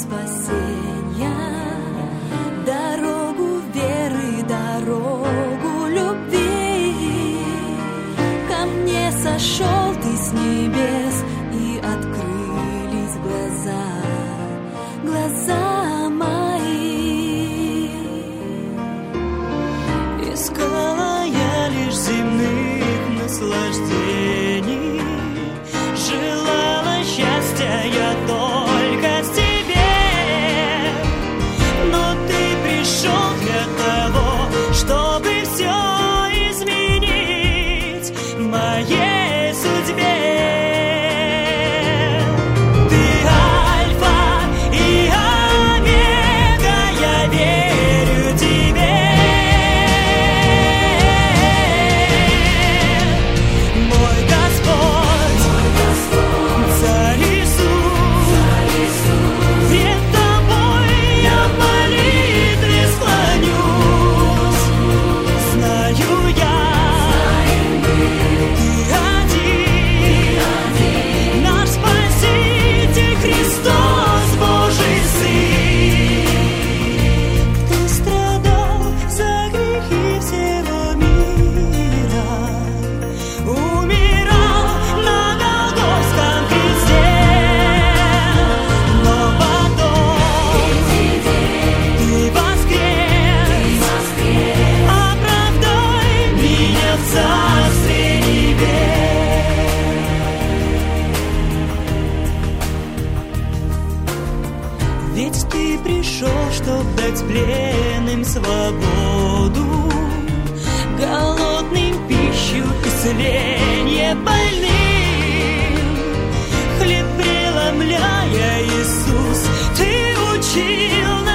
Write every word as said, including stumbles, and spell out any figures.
спасения, дорогу веры, дорогу любви. Ко мне сошел ты с небес, и открылись глаза, глаза мои. Искала я лишь земных наслаждений, желала счастья я только в тебе, но ты пришел для того, чтобы все изменить в моей судьбе. Ты Альфа и Омега, я верю тебе. Мой Господь, Царь Иисус, пред тобой я в молитве склонюсь. Знаю я, ты один, наш Спаситель Христос, Божий Сын. Ты страдал за грехи всего мира, умирал на Голгофском кресте, но потом ты воскрес, оправдай меня в Царстве Небес. Ведь ты пришел, чтоб дать пленным свободу, голодным пищу, исцеление больным. Хлеб преломляя, Иисус, ты учил